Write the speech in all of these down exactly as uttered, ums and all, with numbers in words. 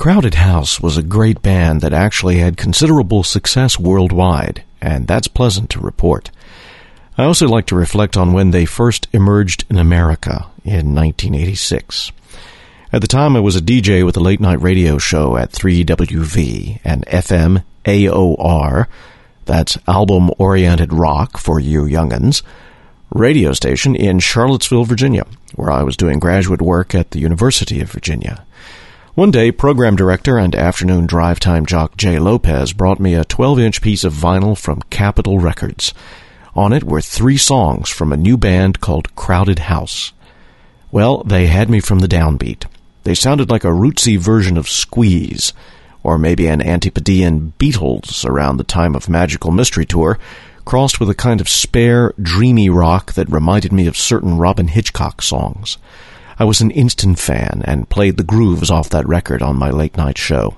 Crowded House was a great band that actually had considerable success worldwide, and that's pleasant to report. I also like to reflect on when they first emerged in America in nineteen eighty-six. At the time, I was a D J with a late-night radio show at three W V and F M A O R, that's album-oriented rock for you young'uns, radio station in Charlottesville, Virginia, where I was doing graduate work at the University of Virginia. One day, program director and afternoon drive time jock Jay Lopez brought me a twelve-inch piece of vinyl from Capitol Records. On it were three songs from a new band called Crowded House. Well, they had me from the downbeat. They sounded like a rootsy version of Squeeze, or maybe an Antipodean Beatles around the time of Magical Mystery Tour, crossed with a kind of spare, dreamy rock that reminded me of certain Robin Hitchcock songs. I was an instant fan and played the grooves off that record on my late-night show.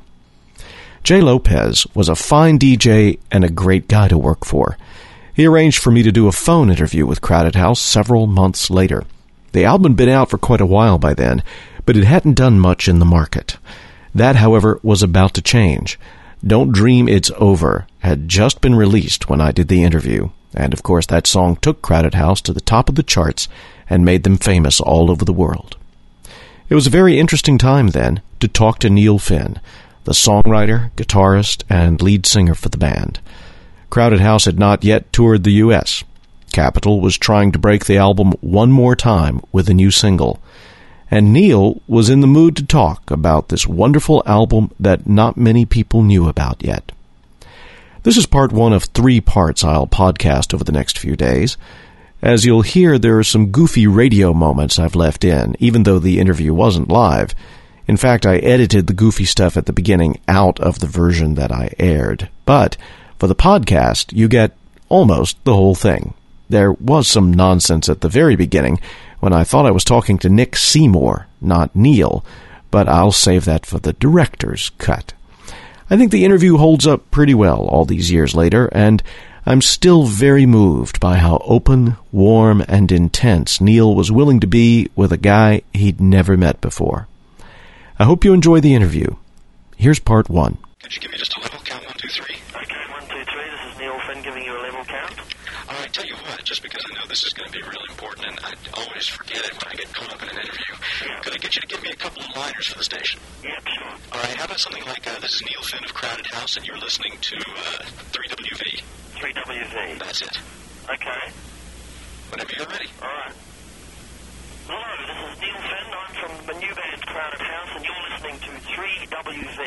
Jay Lopez was a fine D J and a great guy to work for. He arranged for me to do a phone interview with Crowded House several months later. The album had been out for quite a while by then, but it hadn't done much in the market. That, however, was about to change. Don't Dream It's Over had just been released when I did the interview, and of course that song took Crowded House to the top of the charts and made them famous all over the world. It was a very interesting time then to talk to Neil Finn, the songwriter, guitarist, and lead singer for the band. Crowded House had not yet toured the U S. Capitol was trying to break the album one more time with a new single, and Neil was in the mood to talk about this wonderful album that not many people knew about yet. This is part one of three parts I'll podcast over the next few days. As you'll hear, there are some goofy radio moments I've left in, even though the interview wasn't live. In fact, I edited the goofy stuff at the beginning out of the version that I aired. But for the podcast, you get almost the whole thing. There was some nonsense at the very beginning when I thought I was talking to Nick Seymour, not Neil, but I'll save that for the director's cut. I think the interview holds up pretty well all these years later, and I'm still very moved by how open, warm, and intense Neil was willing to be with a guy he'd never met before. I hope you enjoy the interview. Here's part one. Could you give me just a level count? One, two, three. Okay, one, two, three. This is Neil Finn giving you a level count. All right, tell you what, just because I know this is going to be really important, and I always forget it when I get caught up in an interview, Yeah. could I get you to give me a couple of liners for the station? Yep, sure. All right, how about something like, uh, this is Neil Finn of Crowded House, and you're listening to uh, three W V. three W V. That's it. Okay. Whenever you're ready. All right. Hello, this is Neil Finn. I'm from the new band Crowded House, and you're listening to three W V.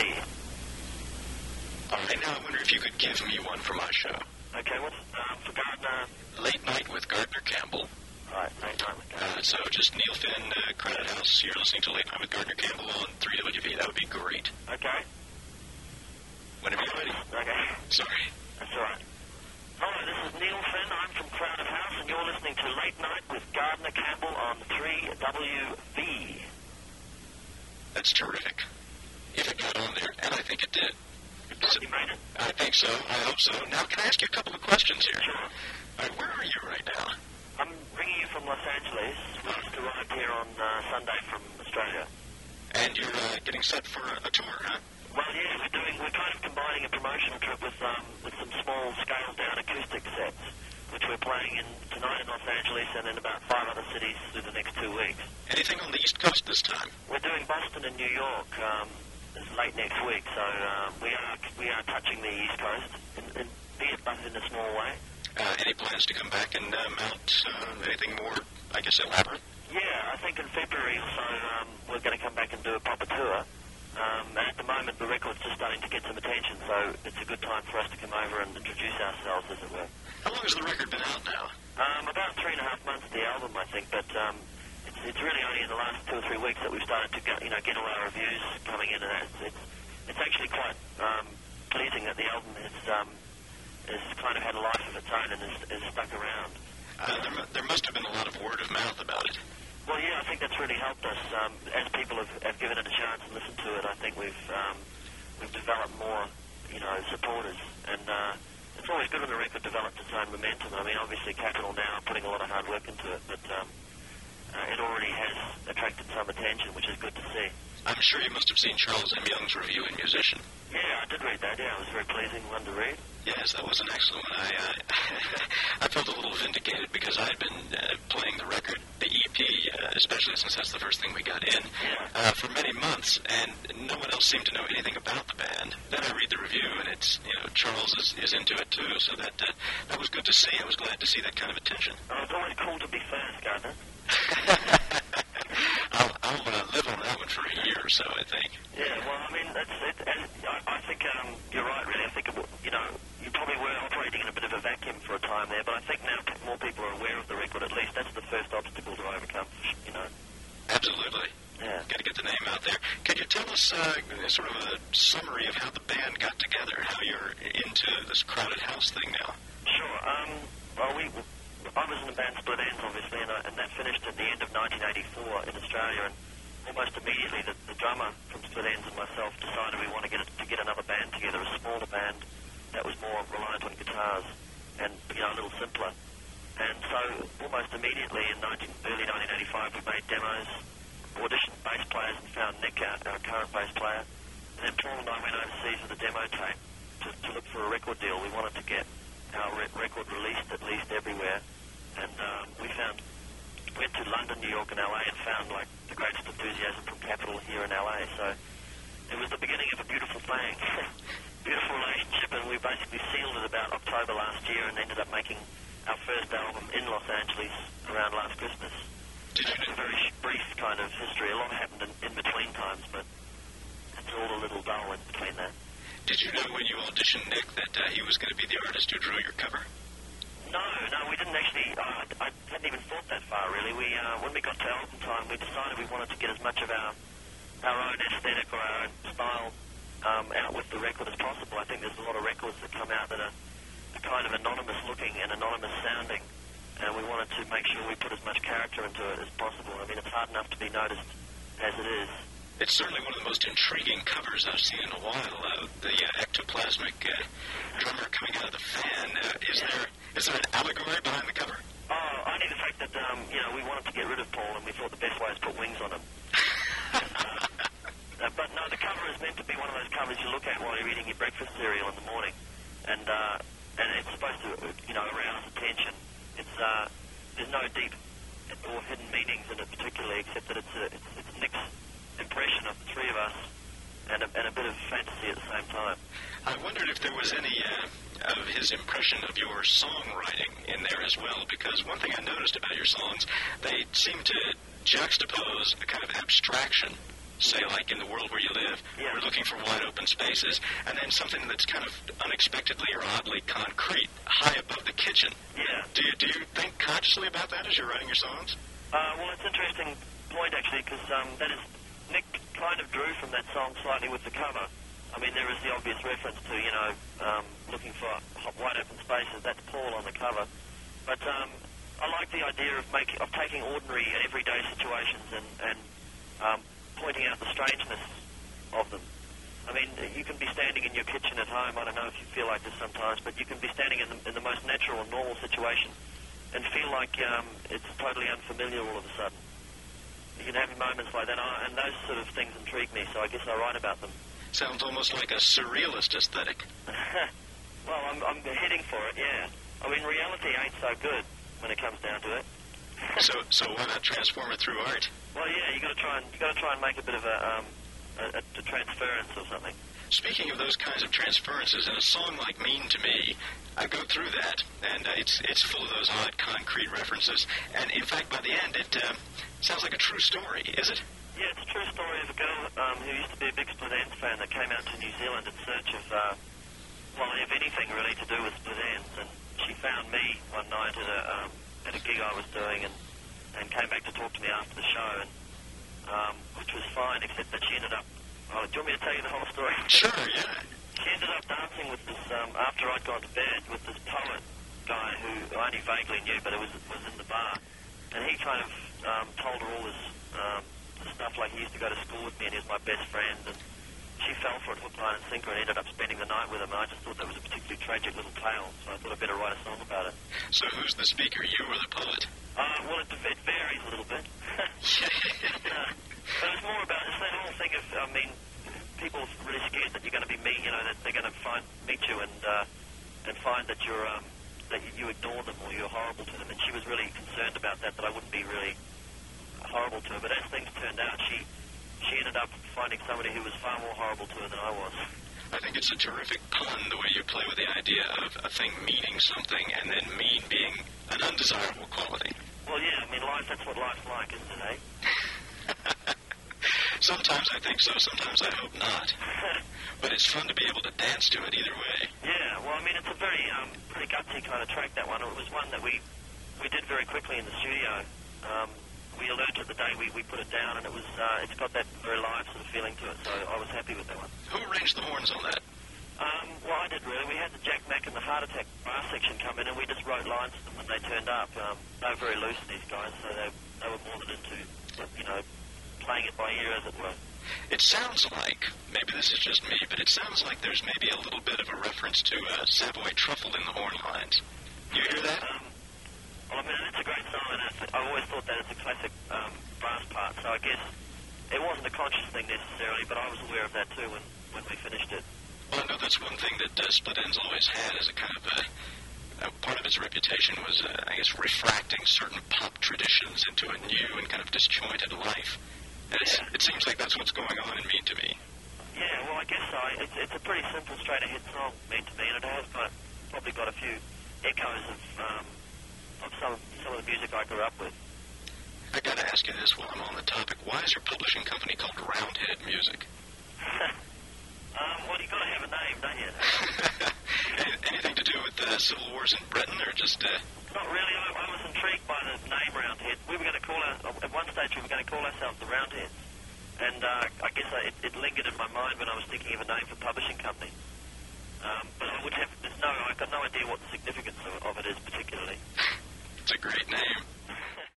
All right, now I wonder if you could give me one for my show. Okay, what's um, for Gardner? Late Night with Gardner Campbell. All right, late night with Gardner. Uh, so just Neil Finn, uh, Crowded House, you're listening to Late Night with Gardner Campbell on three W V. That would be great. Okay. Whenever you're ready. Okay. Sorry. That's all right. Hello, this is Neil Finn. I'm from Crowded House, and you're listening to Late Night with Gardner Campbell on three W V. That's terrific. If it got on there, and I think it did. So, you made it? I think so. I hope so. Now, can I ask you a couple of questions here? Sure. All right, where are you right now? I'm ringing you from Los Angeles. We just arrived here on uh, Sunday from Australia. And you're uh, getting set for a, a tour, huh? Well, yeah, we're doing. We're kind of combining a promotional trip with um, with some small, scaled-down acoustic sets, which we're playing in tonight in Los Angeles and in about five other cities through the next two weeks. Anything on the East Coast this time? We're doing Boston and New York um, late next week, so um, we are we are touching the East Coast, in, in, be it but in a small way. Uh, any plans to come back and uh, mount uh, anything more, I guess, elaborate? Yeah, I think in February or so um, we're going to come back and do a proper tour. Um, and at the moment, the record's just starting to get some attention, so it's a good time for us to come over and introduce ourselves, as it were. How long has the record been out now? Um, about three and a half months, the album, I think, but um, it's, it's really only in the last two or three weeks that we've started to get, you know, get all our reviews coming in, and it's it's, it's actually quite um, pleasing that the album has um, has kind of had a life of its own and is, is stuck around. Uh, there, mu- there must have been a lot of word of mouth about it. Well, yeah, I think that's really helped us. Um, as people have, have given it a chance and listened to it, I think we've um, we've developed more, you know, supporters. And uh, it's always good when a record develops its own momentum. I mean, obviously, Capitol now are putting a lot of hard work into it, but um, uh, it already has attracted some attention, which is good to see. I'm sure you must have seen Charles M. Young's review in Musician. Yeah, I did read that. Yeah, it was a very pleasing one to read. Yes, that was an excellent one. I, uh, I felt a little vindicated because I had been uh, playing the record, the E P, uh, especially since that's the first thing we got in, uh, for many months, and no one else seemed to know anything about the band. Then I read the review, and it's, you know, Charles is, is into it too, so that uh, that was good to see. I was glad to see that kind of attention. Oh, it's always cool to be fast, Gardner. I'll, I'll uh, live on that one for a year or so, I think. Yeah, well, I mean, that's it. And I, I think um, you're right, really. I think, it, you know, you probably were operating in a bit of a vacuum for a time there, but I think now more people are aware of the record. At least that's the first obstacle to overcome, you know. Absolutely. Yeah. Got to get the name out there. Can you tell us uh, sort of a summary of how the band got together, how you're into this Crowded House thing now? Sure. Um, well, we, I was in the band Split Enz, obviously, and, I, and that finished at the end of nineteen eighty-four in Australia, and almost immediately the, the drummer from Split Enz and myself decided we want to get a, to get another band together, a smaller band that was more reliant on guitars and, you know, a little simpler. And so almost immediately in nineteen, early nineteen eighty-five we made demos, auditioned bass players and found Nick, our, our current bass player, and then Paul and I went overseas with a demo tape to, to look for a record deal. We wanted to get our re- record released at least everywhere, and um, we found, went to London, New York and L A and found like the greatest enthusiasm from Capitol here in L A, so it was the beginning of a beautiful thing, beautiful relationship, and we basically sealed it about October last year and ended up making our first album in Los Angeles around last Christmas. Did you It's a very brief kind of history. A lot happened in, in between times, but it's all a little dull in between that. Did you know when you auditioned Nick that uh, he was going to be the artist who drew your cover? No, no, we didn't actually. Uh, I hadn't even thought that far, really. We, uh, when we got to album time, we decided we wanted to get as much of our our own aesthetic or our own style um, out with the record as possible. I think there's a lot of records that come out that are, are kind of anonymous looking and anonymous sounding, and we wanted to make sure we put as much character into it as possible. I mean, it's hard enough to be noticed as it is. It's certainly one of the most intriguing covers I've seen in a while. Uh, the uh, ectoplasmic uh, drummer coming out of the fan. Uh, is Yeah. there is there an allegory behind the cover? Oh, only the fact that, um, you know, we wanted to get rid of Paul and we thought the best way is put wings on him. uh, but no, the cover is meant to be one of those covers you look at while you're eating your breakfast cereal in the morning. And uh, and it's supposed to, you know, arouse attention. It's, uh, there's no deep or hidden meanings in it particularly, except that it's, a, it's, it's Nick's impression of the three of us and a, and a bit of fantasy at the same time. I wondered if there was any uh, of his impression of your songwriting in there as well, because one thing I noticed about your songs, they seem to juxtapose a kind of abstraction, say like In the World Where You Live, Yeah. we're looking for wide open spaces, and then something that's kind of unexpectedly or oddly concrete, high above the kitchen. Yeah. Do you, do you think consciously about that as you're writing your songs? Uh, well, it's an interesting point, actually, because um, that is, Nick kind of drew from that song slightly with the cover. I mean, there is the obvious reference to, you know, um, looking for wide open spaces. That's Paul on the cover. But um, I like the idea of making, of taking ordinary, everyday situations and, and um, pointing out the strangeness of them. I mean, you can be standing in your kitchen at home. I don't know if you feel like this sometimes, but you can be standing in the, in the most natural and normal situation and feel like um, it's totally unfamiliar all of a sudden. You can have moments like that, and those sort of things intrigue me, so I guess I write about them. Sounds almost like a surrealist aesthetic. Well, I'm, I'm heading for it, yeah. I mean, reality ain't so good when it comes down to it. So, so why not transform it through art? Well, yeah, you got to try and you got to try and make a bit of a, um, a, a transference or something. Speaking of those kinds of transferences, in a song like Mean to Me, I go through that, and uh, it's it's full of those odd concrete references. And in fact, by the end, it uh, sounds like a true story, is it? Yeah, it's a true story of a girl um, who used to be a big Split Enz fan that came out to New Zealand in search of, uh, well, of anything really to do with Split Enz, and she found me one night at a um, at a gig I was doing, and and came back to talk to me after the show, and um, which was fine, except that she ended up. Oh, do you want me to tell you the whole story? Sure, yeah. She ended up dancing with this, um, after I'd gone to bed, with this poet guy who I only vaguely knew, but it was was in the bar. And he kind of um, told her all this um, stuff, like he used to go to school with me and he was my best friend. And she fell for it hook, line and sinker and ended up spending the night with him. And I just thought that was a particularly tragic little tale, so I thought I'd better write a song about it. So who's the speaker, you or the poet? Uh, well, it, it varies a little bit. uh, but it's more about, it's that whole thing of, I mean, people are really scared that you're going to be meet, you know, that they're going to find meet you and uh, and find that you're um, that you ignore them or you're horrible to them. And she was really concerned about that, that I wouldn't be really horrible to her. But as things turned out, she she ended up finding somebody who was far more horrible to her than I was. I think it's a terrific pun, the way you play with the idea of a thing meaning something and then mean being an undesirable quality. Well, yeah, I mean, life, that's what life's like, isn't it, eh? Sometimes I think so, sometimes I hope not. But it's fun to be able to dance to it either way. Yeah, well, I mean, it's a very um, pretty gutsy kind of track, that one. It was one that we, we did very quickly in the studio. Um, we alerted the day we, we put it down, and it was uh, it's got that very live sort of feeling to it, so I was happy with that one. Who arranged the horns on that? Um, well, I did, really. We had the Jack Mack and the Heart Attack brass section come in, and we just wrote lines to them when they turned up. Um, they were very loose, these guys, so they, they were more than into, you know, playing it by ear, as it were. It sounds like, maybe this is just me, but it sounds like there's maybe a little bit of a reference to uh, Savoy Truffle in the horn lines. You hear that? Um, well, I mean, it's a great song, and it's, I've always thought that it's a classic um, brass part, so I guess it wasn't a conscious thing necessarily, but I was aware of that too when, when we finished it. Well, I know that's one thing that uh, Split Enz always had as a kind of a, a part of its reputation was, uh, I guess, refracting certain pop traditions into a new and kind of disjointed life. And it's, Yeah. it seems like that's what's going on in Mean to Me. Yeah, well, I guess so. It's, it's a pretty simple, straight-ahead song, Mean to Me, and it has got, probably got a few echoes of, um, of some, some of the music I grew up with. I gotta ask you this while I'm on the topic. Why is your publishing company called Roundhead Music? um, well, you've got to have a name, don't you? Any- Anything to do with the uh, civil wars in Britain, or just... Uh, Not really. I, I was intrigued by the name Roundhead. We were going to call our, at one stage we were going to call ourselves the Roundheads, and uh, I guess I, it, it lingered in my mind when I was thinking of a name for publishing company. Um, but I would have there's no, I got no idea what the significance of, of it is particularly. it's a great name.